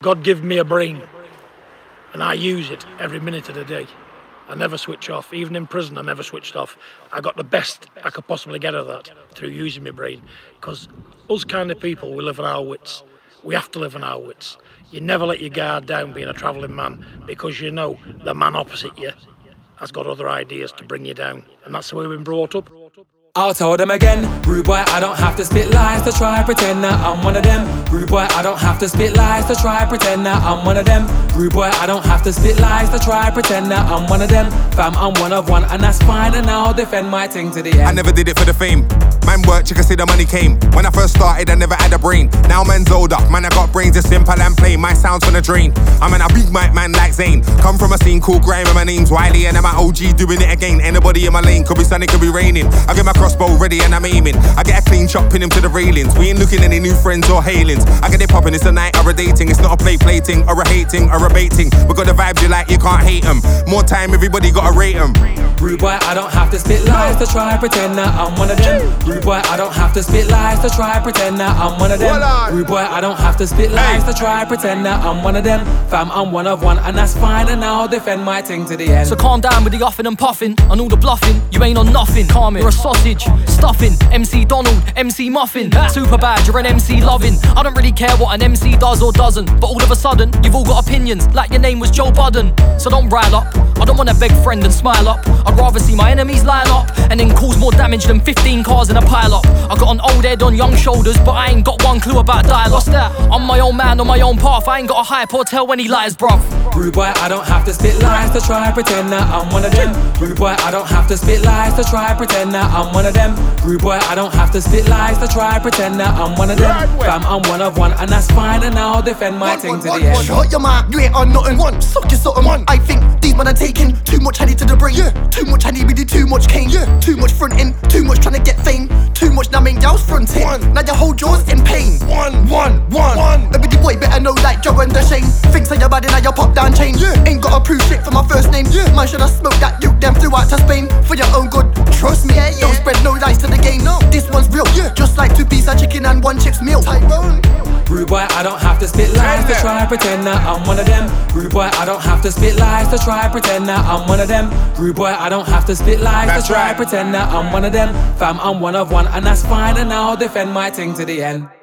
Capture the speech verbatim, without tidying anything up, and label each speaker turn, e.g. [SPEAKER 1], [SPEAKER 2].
[SPEAKER 1] God gave me a brain, and I use it every minute of the day. I never switch off. Even in prison, I never switched off. I got the best I could possibly get of that through using my brain. Because us kind of people, we live on our wits. We have to live on our wits. You never let your guard down being a travelling man, because you know the man opposite you has got other ideas to bring you down. And that's the way we've been brought up.
[SPEAKER 2] I'll tell them again, rude boy, I don't have to spit lies to try pretend that I'm one of them. Rude boy, I don't have to spit lies to try pretend that I'm one of them. Rude boy, I don't have to spit lies to try pretend that I'm one of them. Fam, I'm one of one, and that's fine, and I'll defend my thing to the end.
[SPEAKER 3] I never did it for the fame. Man worked, you can see the money came. When I first started, I never had a brain. Now man's older, man, I got brains, it's simple and plain. My sound's from the drain. I'm an a big mic man like Zayn. Come from a scene called Grime, and my name's Wiley, and I'm an O G doing it again. Anybody in my lane, could be sunny, could be raining. I get my crossbow ready and I'm aiming. I get a clean shot, pin him to the railings. We ain't looking any new friends or hailings. I get it popping, it's a night or a dating. It's not a play plating or a hating or a baiting. We got the vibes you like, you can't hate them. More time, everybody gotta rate them.
[SPEAKER 2] Rude boy, I don't have to spit lies to try pretend that I'm one of them. Rude boy, I don't have to spit lies to try pretend that I'm one of them. Rude boy, I don't have to spit lies to try pretend that I'm one of them. Fam, I'm one of one, and that's fine, and I'll defend my thing to the end.
[SPEAKER 4] So calm down with the huffing and puffing and all the bluffing. You ain't on nothing. Calm it. You're a sausage, stuffing. M C Donald, M C Muffin. Super bad, you're an M C loving. I don't really care what an M C does or doesn't, but all of a sudden, you've all got opinions like your name was Joe Budden. So don't rile up. I don't wanna beg friend and smile up. I'd rather see my enemies line up and then cause more damage than fifteen cars in a pile up. I got an old head on young shoulders, but I ain't got one clue about dial-up. What's that? I'm my own man on my own path. I ain't got a hype or tell when he lies, bruv.
[SPEAKER 2] Rude boy, I don't have to spit lies to try pretend that I'm one of them. Rude boy, I don't have to spit lies to try pretend that I'm one of them. Rude boy, I don't have to spit lies to try pretend that I'm one of them. Fam, I'm one of one, and that's fine, and I'll defend my thing to the end.
[SPEAKER 5] Shut your mouth, you ain't on nothing. One, suck your something. One, I think these men are taking too much honey to the brain. Yeah. Too much honey, really too much cane. Yeah. Too much fronting, too much trying to get fame. Too much now main gals fronting. One. Now your whole jaw's in pain. One, one, one, one. Maybe the boy better know like Joe and the Shane. Thinks on your body now your pop down chain. Yeah. Ain't got a proof shit for my first name. Yeah. Man, should I smoke that you them flew out to Spain for your own good? Trust me, yeah, yeah. Don't spread no lies to the game. No. This one's real. Yeah. Just like two pieces of chicken and one chips meal. Tyrone.
[SPEAKER 2] Rude boy, I don't have to spit lies to try pretend that I'm one of them. Rude boy, I don't have to spit lies to try pretend that I'm one of them. Rude boy, I don't have to spit lies
[SPEAKER 3] That's
[SPEAKER 2] to try
[SPEAKER 3] right.
[SPEAKER 2] pretend that I'm one of them. Fam, I'm one of one, and that's fine, and I'll defend my thing to the end.